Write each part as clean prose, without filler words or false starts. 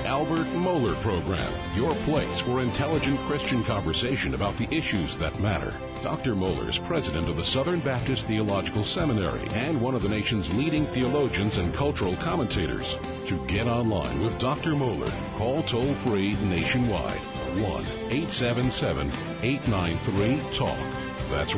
Albert Mohler Program, your place for intelligent Christian conversation about the issues that matter. Dr. Mohler is president of the Southern Baptist Theological Seminary and one of the nation's leading theologians and cultural commentators. To get online with Dr. Mohler, call toll-free nationwide, 1-877-893-TALK. That's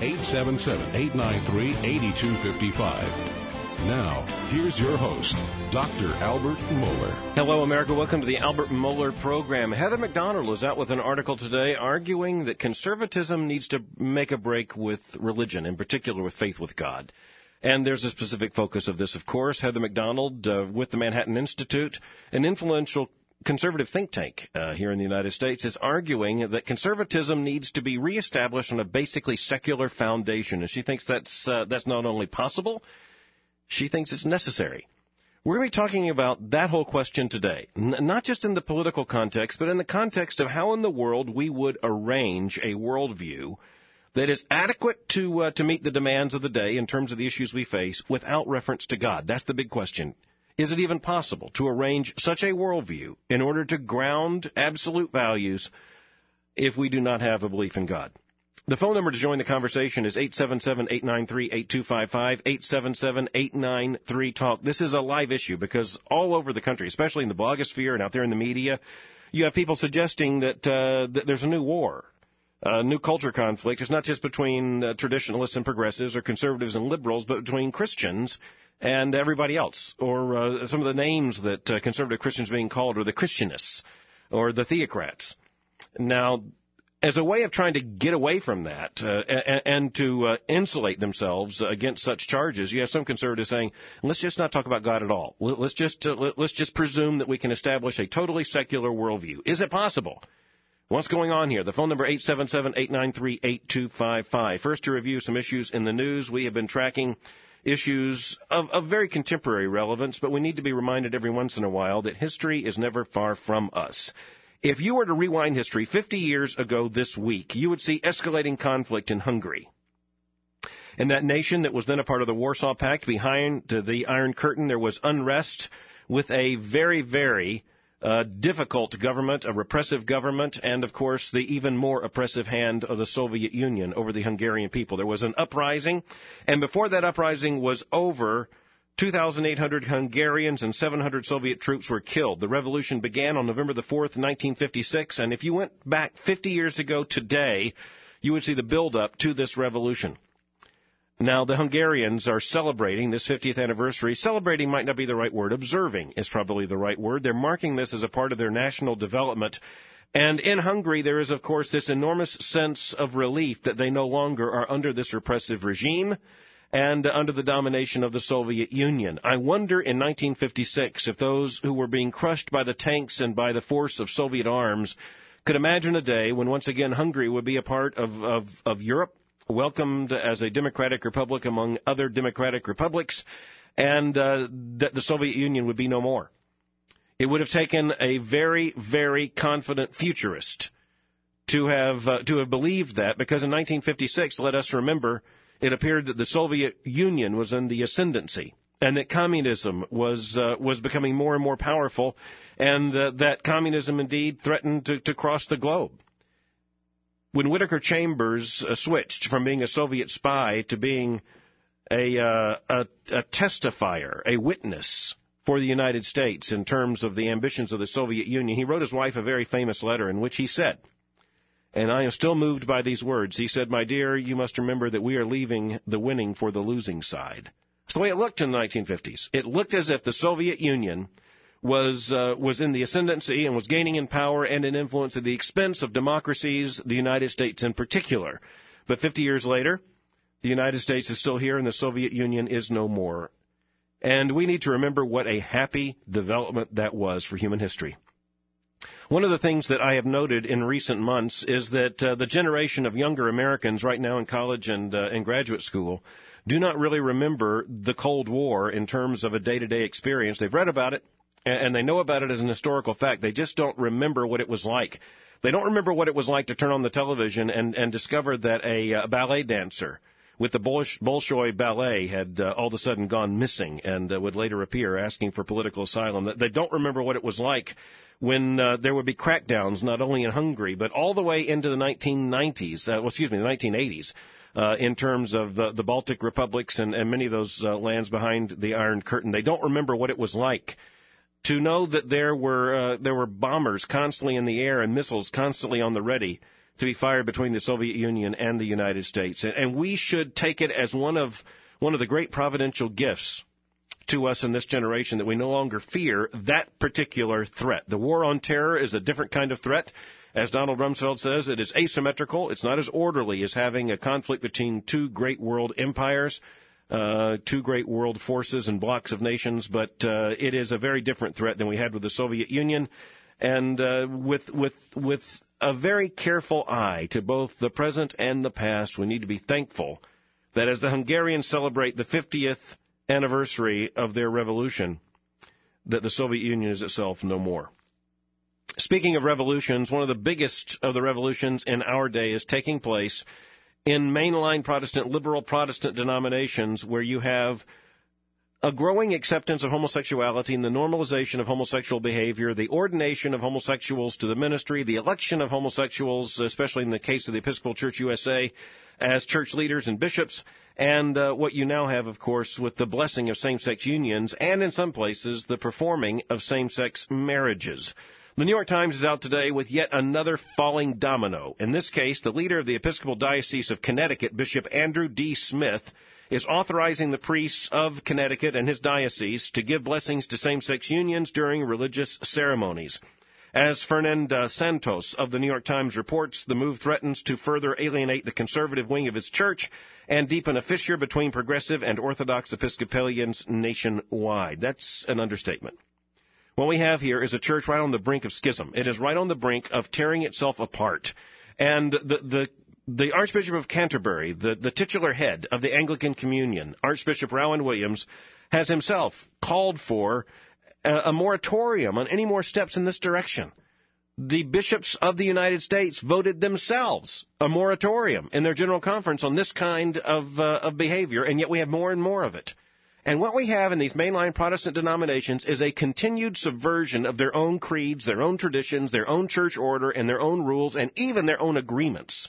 1-877-893-8255. Now, here's your host, Dr. Albert Mohler. Hello, America. Welcome to the Albert Mohler Program. Heather McDonald is out with an article today arguing that conservatism needs to make a break with religion, in particular with faith with God. And there's a specific focus of this, of course. Heather McDonald with the Manhattan Institute, an influential conservative think tank here in the United States, is arguing that conservatism needs to be reestablished on a basically secular foundation. And she thinks that's not only possible, she thinks it's necessary. We're going to be talking about that whole question today, not just in the political context, but in the context of how in the world we would arrange a worldview that is adequate to meet the demands of the day in terms of the issues we face without reference to God. That's the big question. Is it even possible to arrange such a worldview in order to ground absolute values if we do not have a belief in God? The phone number to join the conversation is 877-893-8255, 877-893-TALK. This is a live issue because all over the country, especially in the blogosphere and out there in the media, you have people suggesting that there's a new war, a new culture conflict. It's not just between traditionalists and progressives or conservatives and liberals, but between Christians and everybody else, or some of the names that conservative Christians are being called are the Christianists or the theocrats. Now, as a way of trying to get away from that and to insulate themselves against such charges, you have some conservatives saying, let's just not talk about God at all. Let's just presume that we can establish a totally secular worldview. Is it possible? What's going on here? The phone number 877-893-8255. First, to review some issues in the news. We have been tracking issues of very contemporary relevance, but we need to be reminded every once in a while that history is never far from us. If you were to rewind history 50 years ago this week, you would see escalating conflict in Hungary. In that nation that was then a part of the Warsaw Pact, behind the Iron Curtain, there was unrest with a very, very difficult government, a repressive government, and, of course, the even more oppressive hand of the Soviet Union over the Hungarian people. There was an uprising, and before that uprising was over, 2,800 Hungarians and 700 Soviet troops were killed. The revolution began on November the 4th, 1956, and if you went back 50 years ago today, you would see the build-up to this revolution. Now, the Hungarians are celebrating this 50th anniversary. Celebrating might not be the right word. Observing is probably the right word. They're marking this as a part of their national development. And in Hungary, there is, of course, this enormous sense of relief that they no longer are under this repressive regime and under the domination of the Soviet Union. I wonder in 1956 if those who were being crushed by the tanks and by the force of Soviet arms could imagine a day when once again Hungary would be a part of Europe, welcomed as a democratic republic among other democratic republics, and that the Soviet Union would be no more. It would have taken a very, very confident futurist to have believed that, because in 1956, let us remember, it appeared that the Soviet Union was in the ascendancy and that communism was becoming more and more powerful, and that communism indeed threatened to cross the globe. When Whittaker Chambers switched from being a Soviet spy to being a testifier, a witness for the United States in terms of the ambitions of the Soviet Union, he wrote his wife a very famous letter in which he said, and I am still moved by these words. He said, "My dear, you must remember that we are leaving the winning for the losing side." That's the way it looked in the 1950s. It looked as if the Soviet Union was in the ascendancy and was gaining in power and in influence at the expense of democracies, the United States in particular. But 50 years later, the United States is still here and the Soviet Union is no more. And we need to remember what a happy development that was for human history. One of the things that I have noted in recent months is that the generation of younger Americans right now in college and in graduate school do not really remember the Cold War in terms of a day-to-day experience. They've read about it, and they know about it as an historical fact. They just don't remember what it was like. They don't remember what it was like to turn on the television and discover that a ballet dancer with the Bolshoi Ballet had all of a sudden gone missing and would later appear asking for political asylum. They don't remember what it was like when there would be crackdowns not only in Hungary but all the way into the 1990s, the 1980s, in terms of the Baltic republics and many of those lands behind the Iron Curtain. They don't remember what it was like to know that there were bombers constantly in the air and missiles constantly on the ready to be fired between the Soviet Union and the United States. And we should take it as one of the great providential gifts to us in this generation that we no longer fear that particular threat. The war on terror is a different kind of threat. As Donald Rumsfeld says, it is asymmetrical. It's not as orderly as having a conflict between two great world empires, two great world forces and blocks of nations, but it is a very different threat than we had with the Soviet Union. And with a very careful eye to both the present and the past, we need to be thankful that as the Hungarians celebrate the 50th anniversary of their revolution, that the Soviet Union is itself no more. Speaking of revolutions, one of the biggest of the revolutions in our day is taking place in mainline Protestant, liberal Protestant denominations where you have a growing acceptance of homosexuality and the normalization of homosexual behavior, the ordination of homosexuals to the ministry, the election of homosexuals, especially in the case of the Episcopal Church USA, as church leaders and bishops, and what you now have, of course, with the blessing of same-sex unions and, in some places, the performing of same-sex marriages. The New York Times is out today with yet another falling domino. In this case, the leader of the Episcopal Diocese of Connecticut, Bishop Andrew D. Smith, is authorizing the priests of Connecticut and his diocese to give blessings to same-sex unions during religious ceremonies. As Fernanda Santos of the New York Times reports, the move threatens to further alienate the conservative wing of his church and deepen a fissure between progressive and Orthodox Episcopalians nationwide. That's an understatement. What we have here is a church right on the brink of schism. It is right on the brink of tearing itself apart. And the Archbishop of Canterbury, the titular head of the Anglican Communion, Archbishop Rowan Williams, has himself called for a moratorium on any more steps in this direction. The bishops of the United States voted themselves a moratorium in their general conference on this kind of behavior, and yet we have more and more of it. And what we have in these mainline Protestant denominations is a continued subversion of their own creeds, their own traditions, their own church order, and their own rules, and even their own agreements.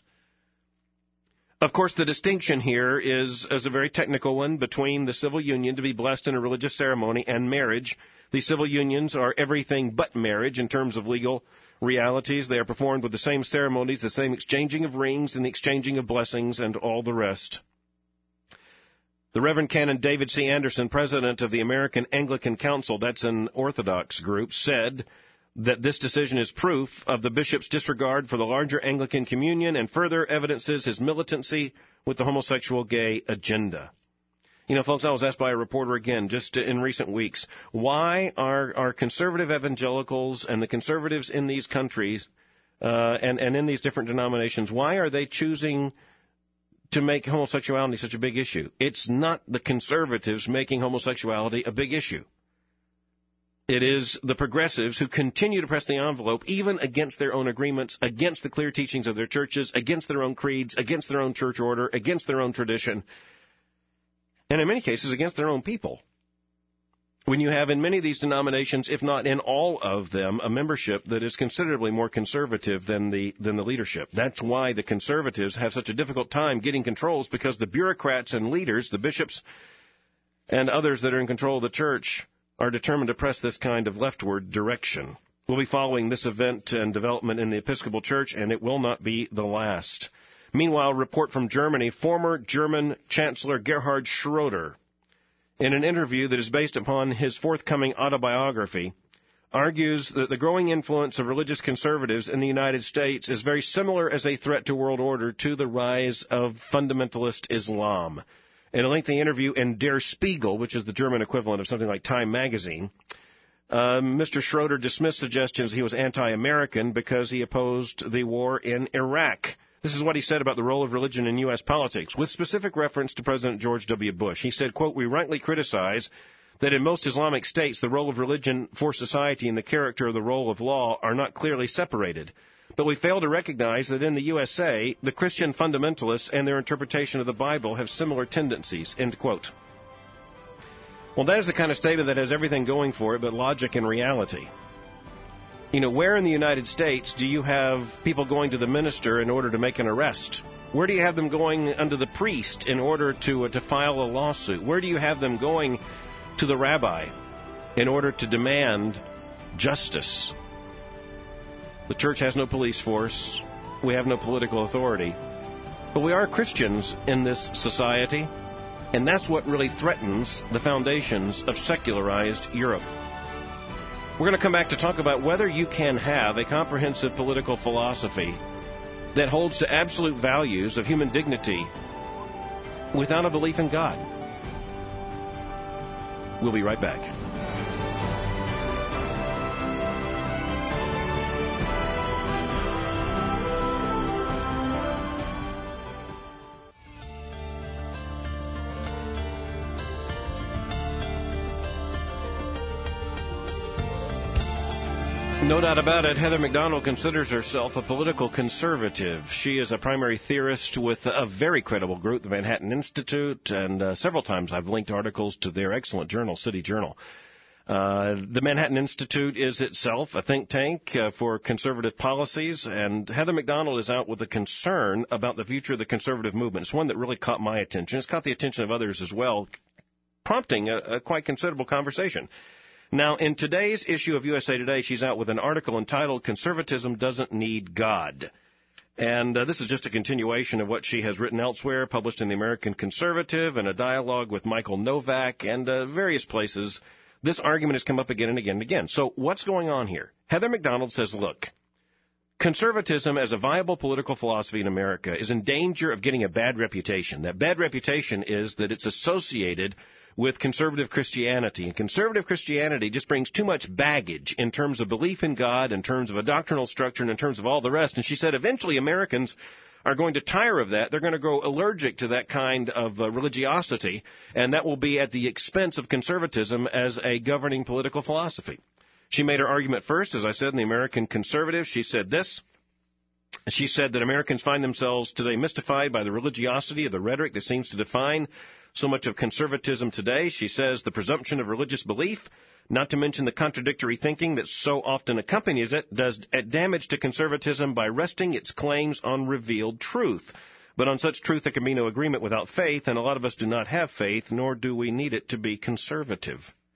Of course, the distinction here is a very technical one between the civil union to be blessed in a religious ceremony and marriage. These civil unions are everything but marriage in terms of legal realities. They are performed with the same ceremonies, the same exchanging of rings and the exchanging of blessings and all the rest. The Reverend Canon David C. Anderson, president of the American Anglican Council, that's an Orthodox group, said that this decision is proof of the bishop's disregard for the larger Anglican communion and further evidences his militancy with the homosexual gay agenda. You know, folks, I was asked by a reporter again just in recent weeks, why are conservative evangelicals and the conservatives in these countries and in these different denominations, why are they choosing to make homosexuality such a big issue? It's not the conservatives making homosexuality a big issue. It is the progressives who continue to press the envelope, even against their own agreements, against the clear teachings of their churches, against their own creeds, against their own church order, against their own tradition, and in many cases against their own people. When you have in many of these denominations, if not in all of them, a membership that is considerably more conservative than the leadership. That's why the conservatives have such a difficult time getting controls, because the bureaucrats and leaders, the bishops and others that are in control of the church, are determined to press this kind of leftward direction. We'll be following this event and development in the Episcopal Church, and it will not be the last. Meanwhile, report from Germany, former German Chancellor Gerhard Schroeder, in an interview that is based upon his forthcoming autobiography, argues that the growing influence of religious conservatives in the United States is very similar as a threat to world order to the rise of fundamentalist Islam. In a lengthy interview in Der Spiegel, which is the German equivalent of something like Time magazine, Mr. Schroeder dismissed suggestions he was anti-American because he opposed the war in Iraq. This is what he said about the role of religion in U.S. politics, with specific reference to President George W. Bush. He said, quote, "We rightly criticize that in most Islamic states the role of religion for society and the character of the role of law are not clearly separated. But we fail to recognize that in the USA, the Christian fundamentalists and their interpretation of the Bible have similar tendencies, end quote. Well, that is the kind of statement that has everything going for it but logic and reality. Where in the United States do you have people going to the minister in order to make an arrest? Where do you have them going under the priest in order to file a lawsuit? Where do you have them going to the rabbi in order to demand justice? The church has no police force. We have no political authority. But we are Christians in this society, and that's what really threatens the foundations of secularized Europe. We're going to come back to talk about whether you can have a comprehensive political philosophy that holds to absolute values of human dignity without a belief in God. We'll be right back. No doubt about it, Heather Mac Donald considers herself a political conservative. She is a primary theorist with a very credible group, the Manhattan Institute, and several times I've linked articles to their excellent journal, City Journal. The Manhattan Institute is itself a think tank for conservative policies, and Heather Mac Donald is out with a concern about the future of the conservative movement. It's one that really caught my attention. It's caught the attention of others as well, prompting a quite considerable conversation. Now, in today's issue of USA Today, she's out with an article entitled, "Conservatism Doesn't Need God." And this is just a continuation of what she has written elsewhere, published in the American Conservative, and a dialogue with Michael Novak, and various places. This argument has come up again and again and again. So what's going on here? Heather Mac Donald says, look, conservatism as a viable political philosophy in America is in danger of getting a bad reputation. That bad reputation is that it's associated with conservative Christianity. And conservative Christianity just brings too much baggage in terms of belief in God, in terms of a doctrinal structure, and in terms of all the rest. And she said eventually Americans are going to tire of that. They're going to grow allergic to that kind of religiosity, and that will be at the expense of conservatism as a governing political philosophy. She made her argument first, as I said, in the American Conservative. She said this. She said that Americans find themselves today mystified by the religiosity of the rhetoric that seems to define so much of conservatism today. She says the presumption of religious belief, not to mention the contradictory thinking that so often accompanies it, does damage to conservatism by resting its claims on revealed truth. But on such truth there can be no agreement without faith, and a lot of us do not have faith, nor do we need it to be conservative.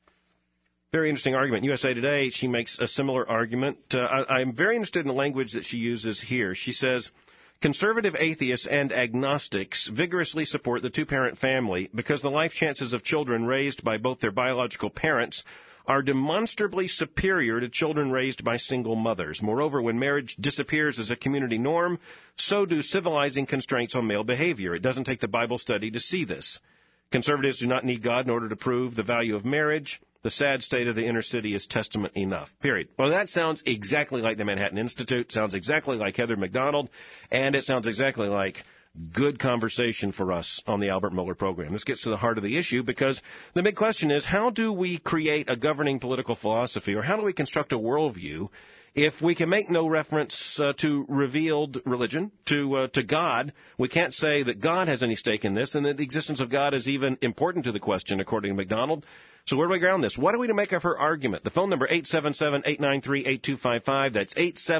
Very interesting argument. USA Today, she makes a similar argument. I'm very interested in the language that she uses here. She says, conservative atheists and agnostics vigorously support the two-parent family because the life chances of children raised by both their biological parents are demonstrably superior to children raised by single mothers. Moreover, when marriage disappears as a community norm, so do civilizing constraints on male behavior. It doesn't take the Bible study to see this. Conservatives do not need God in order to prove the value of marriage. The sad state of the inner city is testament enough, period. Well, that sounds exactly like the Manhattan Institute, sounds exactly like Heather Mac Donald, and it sounds exactly like good conversation for us on the Albert Mohler program. This gets to the heart of the issue because the big question is, how do we create a governing political philosophy, or how do we construct a worldview if we can make no reference to revealed religion, to God? We can't say that God has any stake in this, and that the existence of God is even important to the question, according to Mac Donald. So where do we ground this? What are we to make of her argument? The phone number, 877-893-8255. That's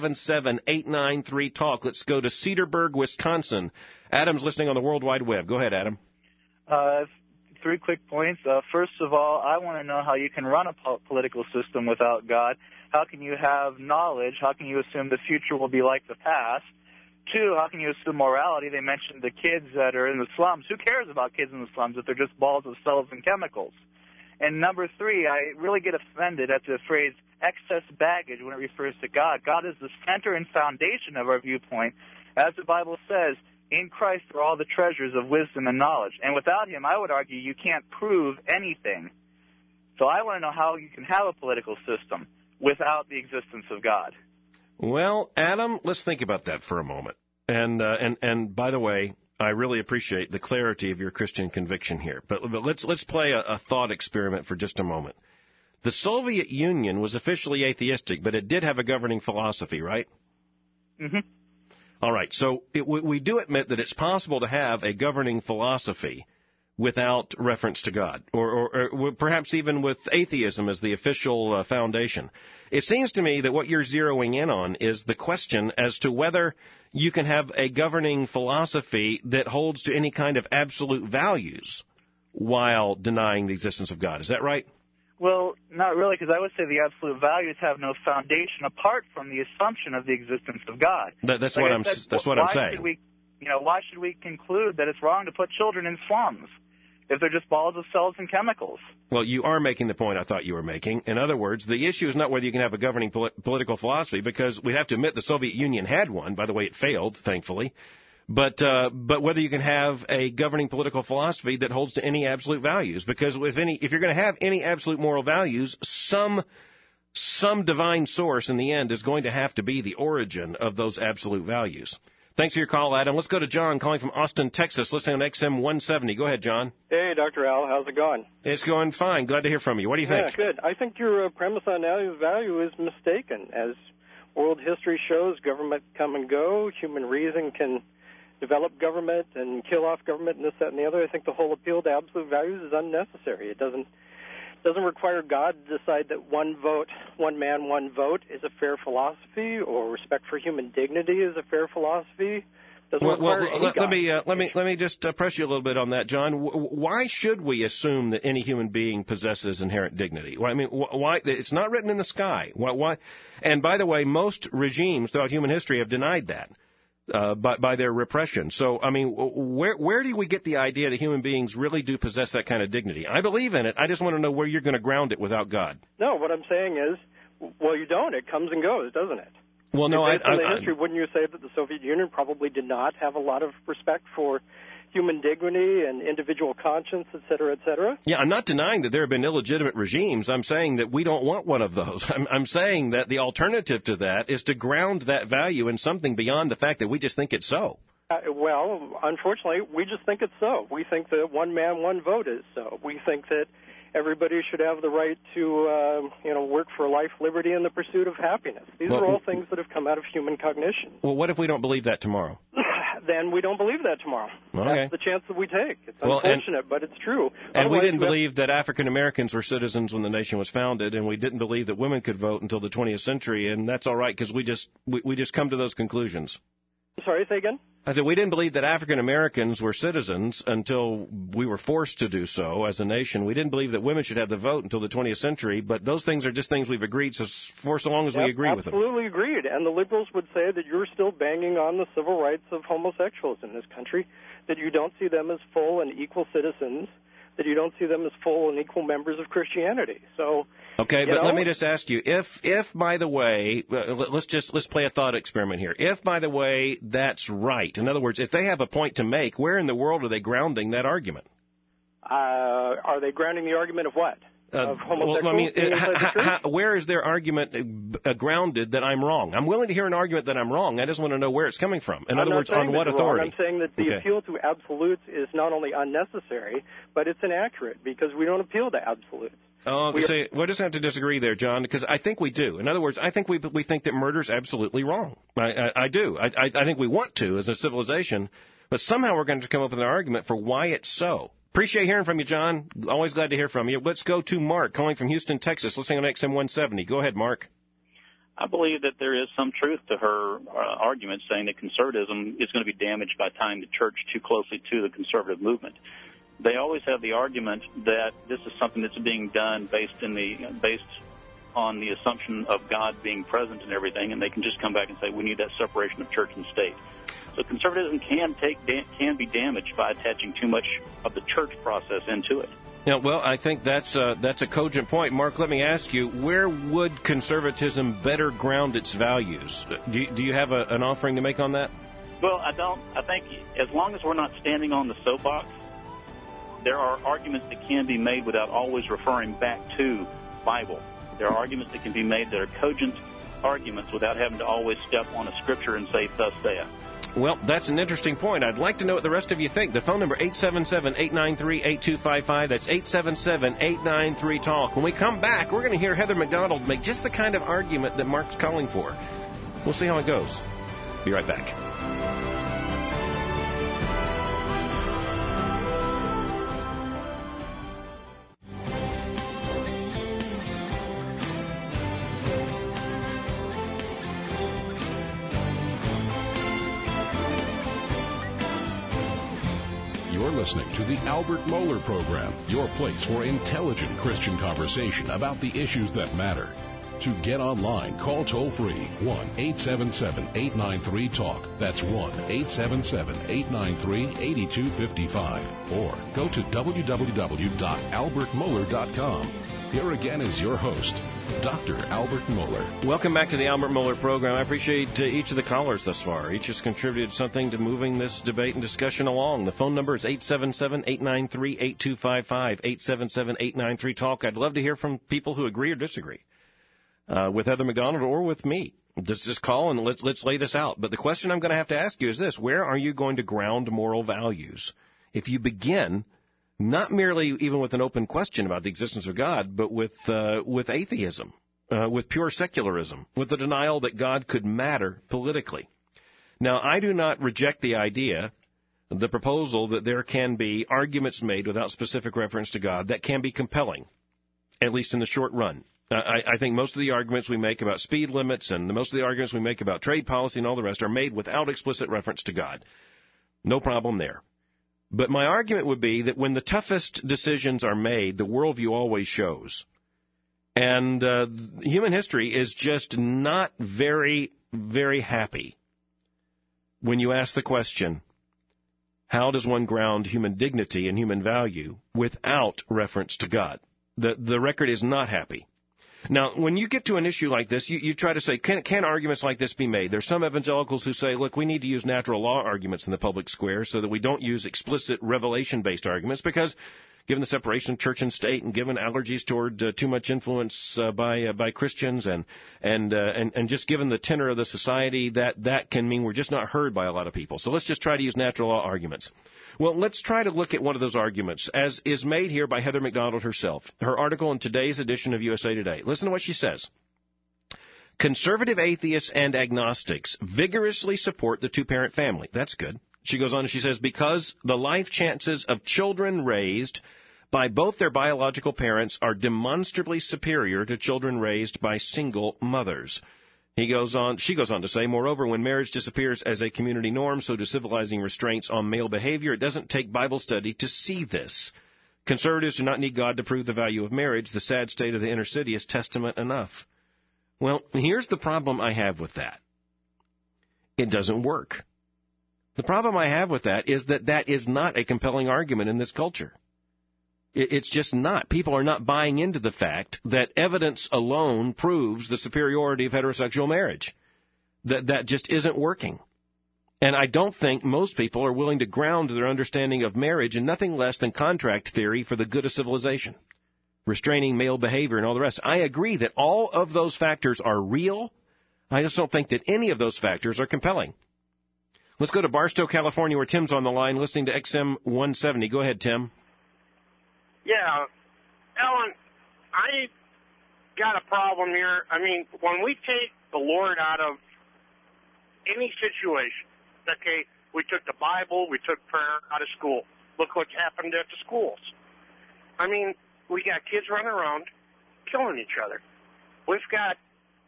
877-893-TALK. Let's go to Cedarburg, Wisconsin. Adam's listening on the World Wide Web. Go ahead, Adam. 3 quick points. First of all, I want to know how you can run a political system without God. How can you have knowledge? How can you assume the future will be like the past? 2, how can you assume morality? They mentioned the kids that are in the slums. Who cares about kids in the slums if they're just balls of cells and chemicals? And number 3, I really get offended at the phrase excess baggage when it refers to God. God is the center and foundation of our viewpoint. As the Bible says, in Christ are all the treasures of wisdom and knowledge. And without him, I would argue, you can't prove anything. So I want to know how you can have a political system without the existence of God. Well, Adam, let's think about that for a moment. And by the way, I really appreciate the clarity of your Christian conviction here. But let's play a thought experiment for just a moment. The Soviet Union was officially atheistic, but it did have a governing philosophy, right? Mm-hmm. All right. So we do admit that it's possible to have a governing philosophy without reference to God, or perhaps even with atheism as the official foundation. It seems to me that what you're zeroing in on is the question as to whether you can have a governing philosophy that holds to any kind of absolute values while denying the existence of God. Is that right? Well, not really, because I would say the absolute values have no foundation apart from the assumption of the existence of God. That's like what I'm saying. Why should we conclude that it's wrong to put children in slums if they're just balls of cells and chemicals? Well, you are making the point I thought you were making. In other words, the issue is not whether you can have a governing political philosophy, because we'd have to admit the Soviet Union had one. By the way, it failed, thankfully. But whether you can have a governing political philosophy that holds to any absolute values, because if you're going to have any absolute moral values, some divine source in the end is going to have to be the origin of those absolute values. Thanks for your call, Adam. Let's go to John calling from Austin, Texas, listening on XM 170. Go ahead, John. Hey, Dr. Al. How's it going? It's going fine. Glad to hear from you. What do you think? Yeah, good. I think your premise on value is mistaken. As world history shows, government come and go. Human reason can develop government and kill off government and this, that, and the other. I think the whole appeal to absolute values is unnecessary. It doesn't require God to decide that one vote, one man, one vote is a fair philosophy, or respect for human dignity is a fair philosophy. Let me just press you a little bit on that, John. Why should we assume that any human being possesses inherent dignity? Well, I mean, why? It's not written in the sky. Why? And by the way, most regimes throughout human history have denied that. By their repression. So, I mean, where do we get the idea that human beings really do possess that kind of dignity? I believe in it. I just want to know where you're going to ground it without God. No, what I'm saying is, well, you don't. It comes and goes, doesn't it? Well, no, history, wouldn't you say that the Soviet Union probably did not have a lot of respect for human dignity and individual conscience, et cetera, et cetera? Yeah, I'm not denying that there have been illegitimate regimes. I'm saying that we don't want one of those. I'm saying that the alternative to that is to ground that value in something beyond the fact that we just think it's so. Well, unfortunately, we just think it's so. We think that one man, one vote is so. We think that everybody should have the right to, work for life, liberty, and the pursuit of happiness. These are all things that have come out of human cognition. Well, what if we don't believe that tomorrow? Then we don't believe that tomorrow. Okay. That's the chance that we take. It's unfortunate, but it's true. And we didn't believe that African Americans were citizens when the nation was founded, and we didn't believe that women could vote until the 20th century, and that's all right because we just come to those conclusions. Sorry, say again? I said we didn't believe that African Americans were citizens until we were forced to do so as a nation. We didn't believe that women should have the vote until the 20th century, but those things are just things we've agreed for so long as we agree with them. Absolutely agreed. And the liberals would say that you're still banging on the civil rights of homosexuals in this country, that you don't see them as full and equal citizens, that you don't see them as full and equal members of Christianity. So, okay, but let me just ask you, if by the way, let's play a thought experiment here. If by the way that's right, in other words, if they have a point to make, where in the world are they grounding that argument? Are they grounding the argument of what? Of homosexuals? Where is their argument grounded that I'm wrong? I'm willing to hear an argument that I'm wrong. I just want to know where it's coming from. In other words, on what authority? I'm saying that the appeal to absolutes is not only unnecessary, but it's inaccurate because we don't appeal to absolutes. Oh, we'll just have to disagree there, John, because I think we do. In other words, I think we think that murder is absolutely wrong. I do. I think we want to as a civilization, but somehow we're going to come up with an argument for why it's so. Appreciate hearing from you, John. Always glad to hear from you. Let's go to Mark, calling from Houston, Texas, listening on XM 170. Go ahead, Mark. I believe that there is some truth to her argument saying that conservatism is going to be damaged by tying the church too closely to the conservative movement. They always have the argument that this is something that's being done based on the assumption of God being present and everything, and they can just come back and say we need that separation of church and state. So conservatism can be damaged by attaching too much of the church process into it. Yeah, well, I think that's a cogent point. Mark, let me ask you, where would conservatism better ground its values? Do you have an offering to make on that? Well, I don't. I think as long as we're not standing on the soapbox, there are arguments that can be made without always referring back to Bible. There are arguments that can be made that are cogent arguments without having to always step on a scripture and say, thus saith. Well, that's an interesting point. I'd like to know what the rest of you think. The phone number, 877-893-8255. That's 877-893-TALK. When we come back, we're going to hear Heather McDonald make just the kind of argument that Mark's calling for. We'll see how it goes. Be right back. You're listening to the Albert Mohler Program, your place for intelligent Christian conversation about the issues that matter. To get online, call toll-free 1-877-893-TALK. That's 1-877-893-8255. Or go to www.albertmohler.com. Here again is your host, Dr. Albert Mohler. Welcome back to the Albert Mohler Program. I appreciate each of the callers thus far. Each has contributed something to moving this debate and discussion along. The phone number is 877-893-8255, 877-893-TALK. I'd love to hear from people who agree or disagree with Heather McDonald or with me. Just call and let's lay this out. But the question I'm going to have to ask you is this: where are you going to ground moral values? If you begin not merely even with an open question about the existence of God, but with atheism, with pure secularism, with the denial that God could matter politically. Now, I do not reject the idea, the proposal that there can be arguments made without specific reference to God that can be compelling, at least in the short run. I think most of the arguments we make about speed limits and most of the arguments we make about trade policy and all the rest are made without explicit reference to God. No problem there. But my argument would be that when the toughest decisions are made, the worldview always shows. And human history is just not very, very happy when you ask the question, how does one ground human dignity and human value without reference to God? The record is not happy. Now, when you get to an issue like this, you try to say, can arguments like this be made? There's some evangelicals who say, look, we need to use natural law arguments in the public square so that we don't use explicit revelation-based arguments because, given the separation of church and state and given allergies toward too much influence by Christians and just given the tenor of the society, that can mean we're just not heard by a lot of people. So let's just try to use natural law arguments. Well, let's try to look at one of those arguments, as is made here by Heather McDonald herself. Her article in today's edition of USA Today. Listen to what she says. Conservative atheists and agnostics vigorously support the two-parent family. That's good. She goes on and she says, because the life chances of children raised by both their biological parents are demonstrably superior to children raised by single mothers. She goes on to say, moreover, when marriage disappears as a community norm, so do civilizing restraints on male behavior. It doesn't take Bible study to see this. Conservatives do not need God to prove the value of marriage. The sad state of the inner city is testament enough. Well, here's the problem I have with that. It doesn't work. The problem I have with that is that is not a compelling argument in this culture. It's just not. People are not buying into the fact that evidence alone proves the superiority of heterosexual marriage. That just isn't working. And I don't think most people are willing to ground their understanding of marriage in nothing less than contract theory for the good of civilization, restraining male behavior and all the rest. I agree that all of those factors are real. I just don't think that any of those factors are compelling. Let's go to Barstow, California, where Tim's on the line listening to XM 170. Go ahead, Tim. Yeah, Ellen, I got a problem here. I mean, when we take the Lord out of any situation, okay, we took the Bible, we took prayer out of school. Look what's happened at the schools. I mean, we got kids running around killing each other. We've got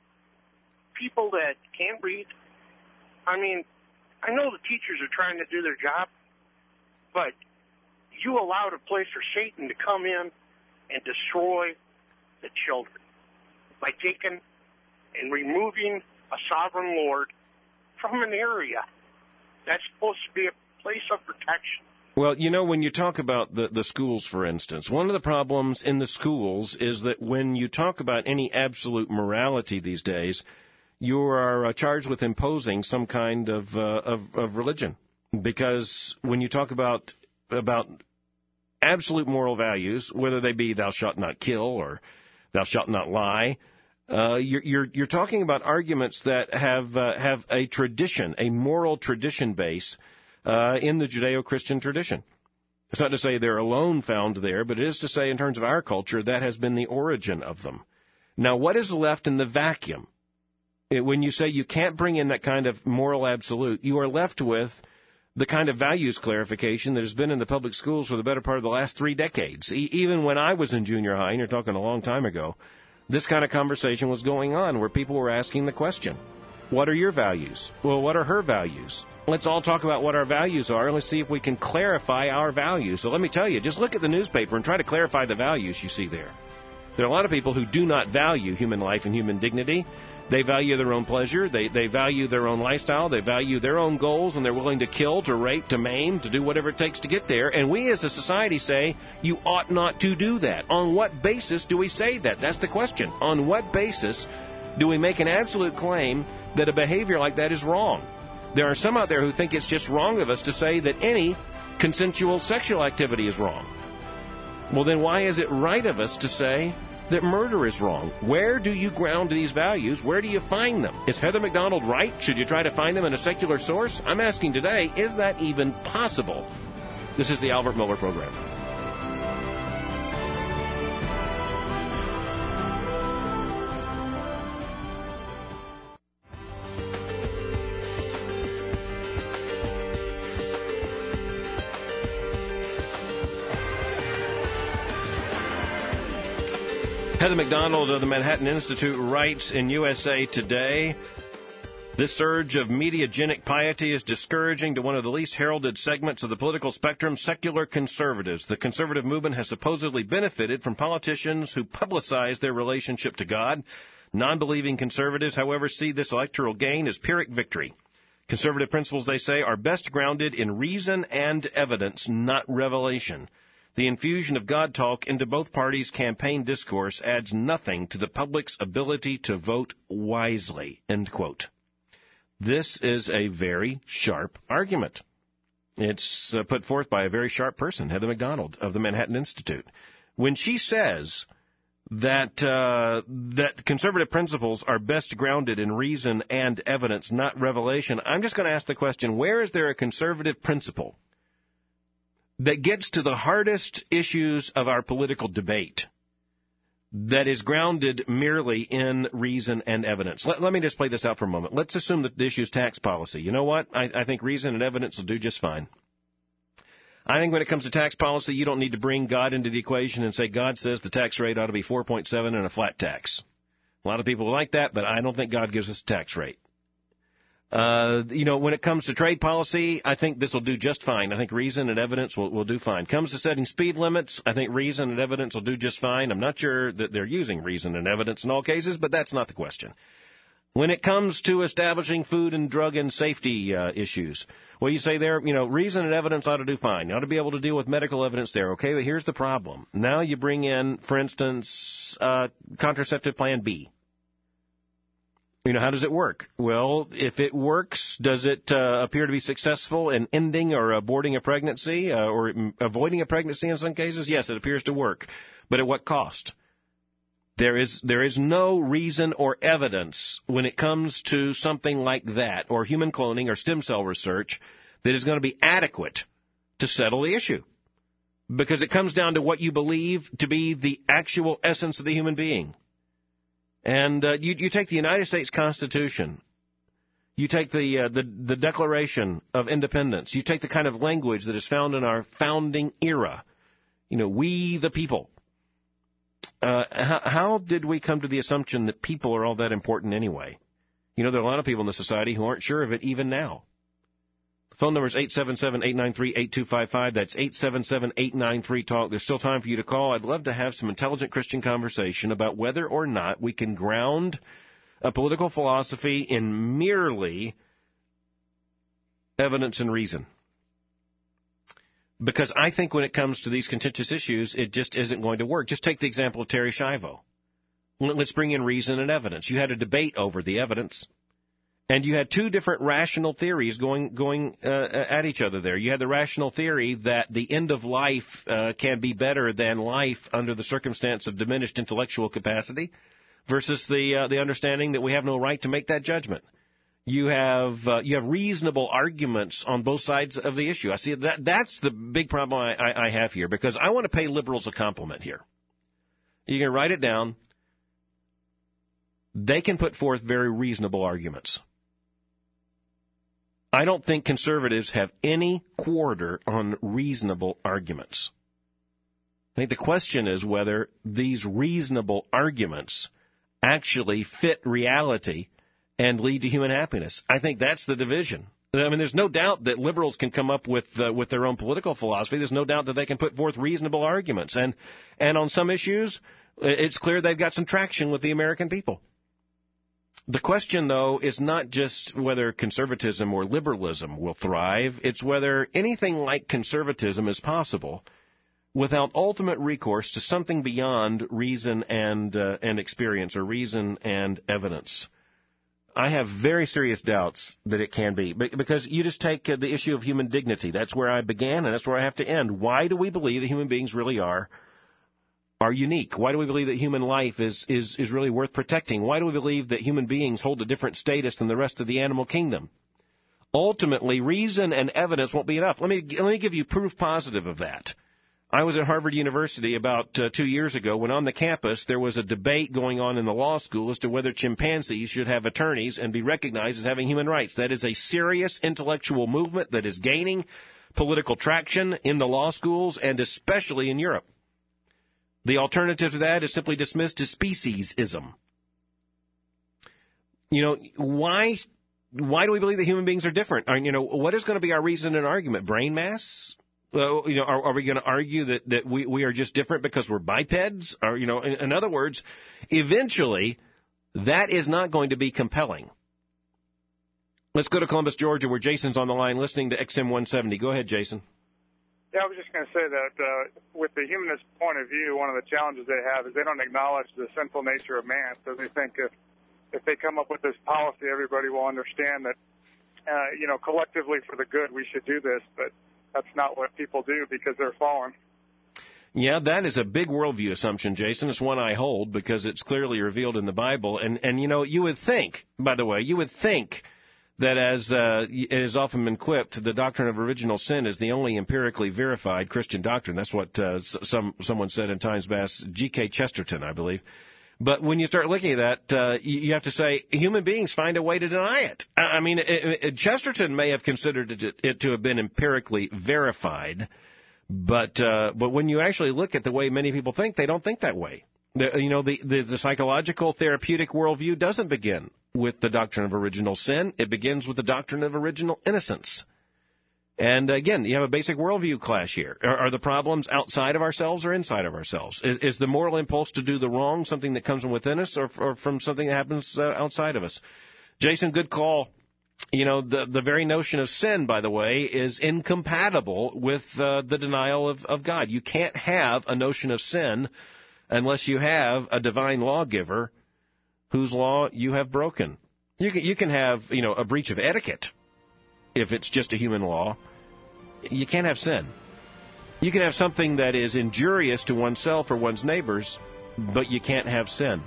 people that can't read. I mean, I know the teachers are trying to do their job, but you allowed a place for Satan to come in and destroy the children by taking and removing a sovereign Lord from an area that's supposed to be a place of protection. Well, you know, when you talk about the schools, for instance, one of the problems in the schools is that when you talk about any absolute morality these days, you are charged with imposing some kind of religion. Because when you talk about absolute moral values, whether they be thou shalt not kill or thou shalt not lie, you're talking about arguments that have a tradition, a moral tradition base in the Judeo-Christian tradition. It's not to say they're alone found there, but it is to say in terms of our culture that has been the origin of them. Now, what is left in the vacuum? When you say you can't bring in that kind of moral absolute, you are left with the kind of values clarification that has been in the public schools for the better part of the last 3 decades. Even when I was in junior high, and you're talking a long time ago, this kind of conversation was going on where people were asking the question, what are your values? Well, what are her values? Let's all talk about what our values are, and let's see if we can clarify our values. So let me tell you, just look at the newspaper and try to clarify the values you see there. There are a lot of people who do not value human life and human dignity. They value their own pleasure. They value their own lifestyle. They value their own goals, and they're willing to kill, to rape, to maim, to do whatever it takes to get there. And we as a society say, you ought not to do that. On what basis do we say that? That's the question. On what basis do we make an absolute claim that a behavior like that is wrong? There are some out there who think it's just wrong of us to say that any consensual sexual activity is wrong. Well, then why is it right of us to say that murder is wrong? Where do you ground these values? Where do you find them? Is Heather McDonald right? Should you try to find them in a secular source? I'm asking today, is that even possible? This is the Albert Mohler Program. Heather McDonald of the Manhattan Institute writes in USA Today, this surge of mediagenic piety is discouraging to one of the least heralded segments of the political spectrum, secular conservatives. The conservative movement has supposedly benefited from politicians who publicize their relationship to God. Non-believing conservatives, however, see this electoral gain as Pyrrhic victory. Conservative principles, they say, are best grounded in reason and evidence, not revelation. The infusion of God talk into both parties' campaign discourse adds nothing to the public's ability to vote wisely, end quote. This is a very sharp argument. It's put forth by a very sharp person, Heather McDonald of the Manhattan Institute. When she says that conservative principles are best grounded in reason and evidence, not revelation, I'm just going to ask the question, where is there a conservative principle that gets to the hardest issues of our political debate that is grounded merely in reason and evidence? Let me just play this out for a moment. Let's assume that the issue is tax policy. You know what? I think reason and evidence will do just fine. I think when it comes to tax policy, you don't need to bring God into the equation and say God says the tax rate ought to be 4.7 and a flat tax. A lot of people like that, but I don't think God gives us a tax rate. When it comes to trade policy, I think this will do just fine. I think reason and evidence will do fine. Comes to setting speed limits, I think reason and evidence will do just fine. I'm not sure that they're using reason and evidence in all cases, but that's not the question. When it comes to establishing food and drug and safety issues, well, you say there, reason and evidence ought to do fine. You ought to be able to deal with medical evidence there. Okay, but here's the problem. Now you bring in, for instance, contraceptive plan B. How does it work? Well, if it works, does it appear to be successful in ending or aborting a pregnancy or avoiding a pregnancy in some cases? Yes, it appears to work. But at what cost? There is no reason or evidence when it comes to something like that, or human cloning or stem cell research, that is going to be adequate to settle the issue. Because it comes down to what you believe to be the actual essence of the human being. And you take the United States Constitution, you take the Declaration of Independence, you take the kind of language that is found in our founding era, we the people. How did we come to the assumption that people are all that important anyway? There are a lot of people in the society who aren't sure of it even now. The phone number is 877-893-8255. That's 877-893-TALK. There's still time for you to call. I'd love to have some intelligent Christian conversation about whether or not we can ground a political philosophy in merely evidence and reason. Because I think when it comes to these contentious issues, it just isn't going to work. Just take the example of Terry Schiavo. Let's bring in reason and evidence. You had a debate over the evidence. And you had two different rational theories going at each other there. You had the rational theory that the end of life can be better than life under the circumstance of diminished intellectual capacity, versus the understanding that we have no right to make that judgment. You have reasonable arguments on both sides of the issue. I see that's the big problem I have here, because I want to pay liberals a compliment here. You can write it down. they can put forth very reasonable arguments. I don't think conservatives have any quarter on reasonable arguments. I think the question is whether these reasonable arguments actually fit reality and lead to human happiness. I think that's the division. I mean, there's no doubt that liberals can come up with their own political philosophy. There's no doubt that they can put forth reasonable arguments. And on some issues, it's clear they've got some traction with the American people. The question, though, is not just whether conservatism or liberalism will thrive. It's whether anything like conservatism is possible without ultimate recourse to something beyond reason and experience, or reason and evidence. I have very serious doubts that it can be, because you just take the issue of human dignity. That's where I began, and that's where I have to end. Why do we believe that human beings really are unique? Why do we believe that human life is really worth protecting? Why do we believe that human beings hold a different status than the rest of the animal kingdom? Ultimately, reason and evidence won't be enough. Let me give you proof positive of that. I was at Harvard University about 2 years ago when on the campus there was a debate going on in the law school as to whether chimpanzees should have attorneys and be recognized as having human rights. That is a serious intellectual movement that is gaining political traction in the law schools and especially in Europe. The alternative to that is simply dismissed as speciesism. You know, why do we believe that human beings are different? What is going to be our reason and argument? Brain mass? Are we going to argue that we are just different because we're bipeds? Or, in other words, eventually, that is not going to be compelling. Let's go to Columbus, Georgia, where Jason's on the line listening to XM 170. Go ahead, Jason. Yeah, I was just going to say that with the humanist point of view, one of the challenges they have is they don't acknowledge the sinful nature of man. So they think if they come up with this policy, everybody will understand that, collectively for the good, we should do this. But that's not what people do because they're fallen. Yeah, that is a big worldview assumption, Jason. It's one I hold because it's clearly revealed in the Bible. And you would think, by the way, that as it has often been quipped, the doctrine of original sin is the only empirically verified Christian doctrine. That's what someone said in times past, G.K. Chesterton, I believe. But when you start looking at that, you have to say human beings find a way to deny it. I mean, Chesterton may have considered it to have been empirically verified, but when you actually look at the way many people think, they don't think that way. The psychological therapeutic worldview doesn't begin with the doctrine of original sin. It begins with the doctrine of original innocence. And again, you have a basic worldview clash here. Are the problems outside of ourselves or inside of ourselves? Is the moral impulse to do the wrong something that comes from within us or from something that happens outside of us? Jason, good call. The very notion of sin, by the way, is incompatible with the denial of God. You can't have a notion of sin unless you have a divine lawgiver whose law you have broken. You can have, a breach of etiquette if it's just a human law. You can't have sin. You can have something that is injurious to oneself or one's neighbors, but you can't have sin.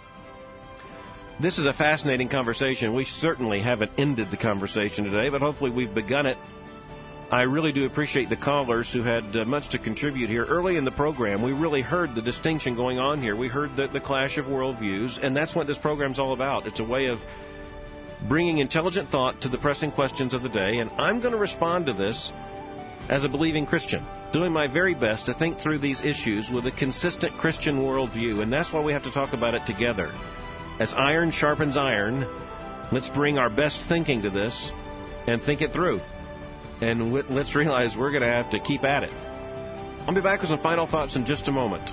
This is a fascinating conversation. We certainly haven't ended the conversation today, but hopefully we've begun it. I really do appreciate the callers who had much to contribute here. Early in the program, we really heard the distinction going on here. We heard the clash of worldviews, and that's what this program's all about. It's a way of bringing intelligent thought to the pressing questions of the day, and I'm going to respond to this as a believing Christian, doing my very best to think through these issues with a consistent Christian worldview, and that's why we have to talk about it together. As iron sharpens iron, let's bring our best thinking to this and think it through. And let's realize we're going to have to keep at it. I'll be back with some final thoughts in just a moment.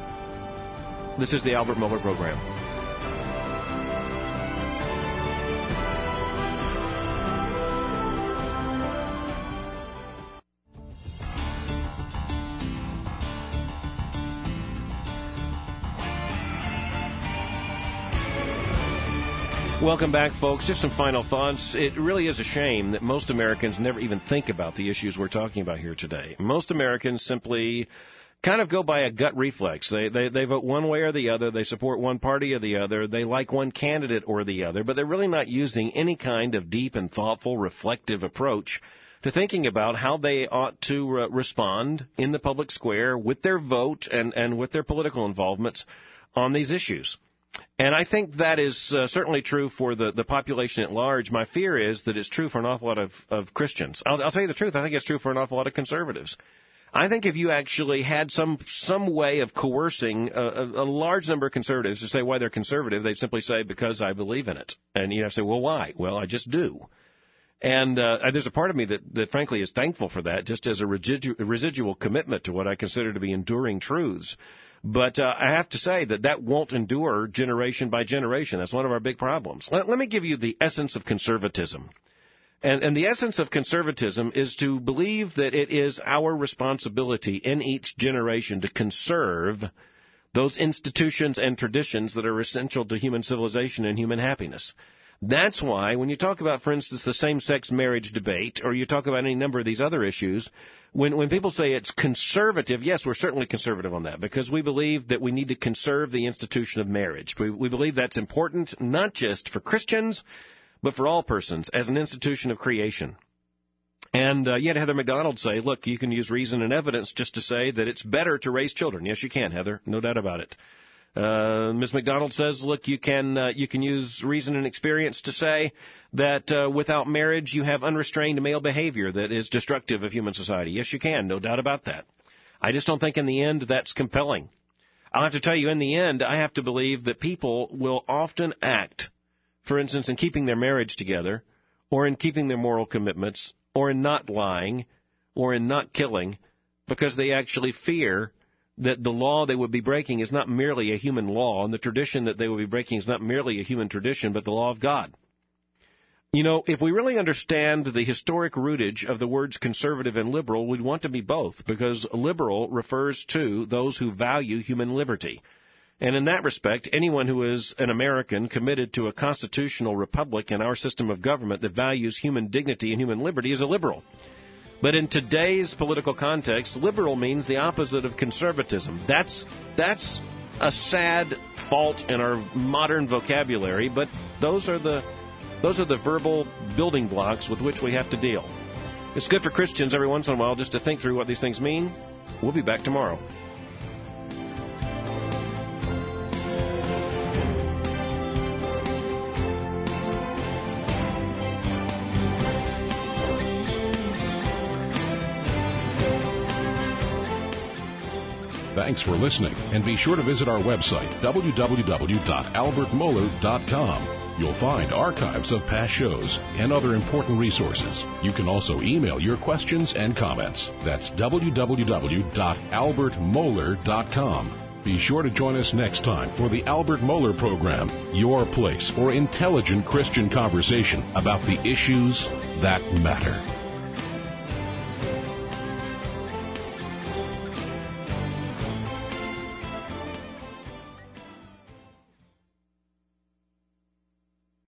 This is the Albert Mohler Program. Welcome back, folks. Just some final thoughts. It really is a shame that most Americans never even think about the issues we're talking about here today. Most Americans simply kind of go by a gut reflex. They vote one way or the other. They support one party or the other. They like one candidate or the other, but they're really not using any kind of deep and thoughtful, reflective approach to thinking about how they ought to respond in the public square with their vote and with their political involvements on these issues. And I think that is certainly true for the population at large. My fear is that it's true for an awful lot of Christians. I'll tell you the truth. I think it's true for an awful lot of conservatives. I think if you actually had some way of coercing a large number of conservatives to say why they're conservative, they'd simply say, because I believe in it. And you have to say, well, why? Well, I just do. And there's a part of me that frankly is thankful for that, just as a residual commitment to what I consider to be enduring truths. But I have to say that won't endure generation by generation. That's one of our big problems. Let me give you the essence of conservatism. And the essence of conservatism is to believe that it is our responsibility in each generation to conserve those institutions and traditions that are essential to human civilization and human happiness. That's why when you talk about, for instance, the same-sex marriage debate, or you talk about any number of these other issues, when people say it's conservative, yes, we're certainly conservative on that, because we believe that we need to conserve the institution of marriage. We believe that's important, not just for Christians, but for all persons, as an institution of creation. And you had Heather McDonald say, look, you can use reason and evidence just to say that it's better to raise children. Yes, you can, Heather, no doubt about it. Ms. McDonald says, look, you can use reason and experience to say that without marriage you have unrestrained male behavior that is destructive of human society. Yes, you can, no doubt about that. I just don't think in the end that's compelling. I'll have to tell you, in the end, I have to believe that people will often act, for instance, in keeping their marriage together, or in keeping their moral commitments, or in not lying, or in not killing, because they actually fear that the law they would be breaking is not merely a human law, and the tradition that they would be breaking is not merely a human tradition, but the law of God. You know, if we really understand the historic rootage of the words conservative and liberal, we'd want to be both, because liberal refers to those who value human liberty. And in that respect, anyone who is an American committed to a constitutional republic and our system of government that values human dignity and human liberty is a liberal. But in today's political context, liberal means the opposite of conservatism. That's a sad fault in our modern vocabulary, but those are the verbal building blocks with which we have to deal. It's good for Christians every once in a while just to think through what these things mean. We'll be back tomorrow. Thanks for listening, and be sure to visit our website, www.albertmohler.com. You'll find archives of past shows and other important resources. You can also email your questions and comments. That's www.albertmohler.com. Be sure to join us next time for the Albert Mohler Program, your place for intelligent Christian conversation about the issues that matter.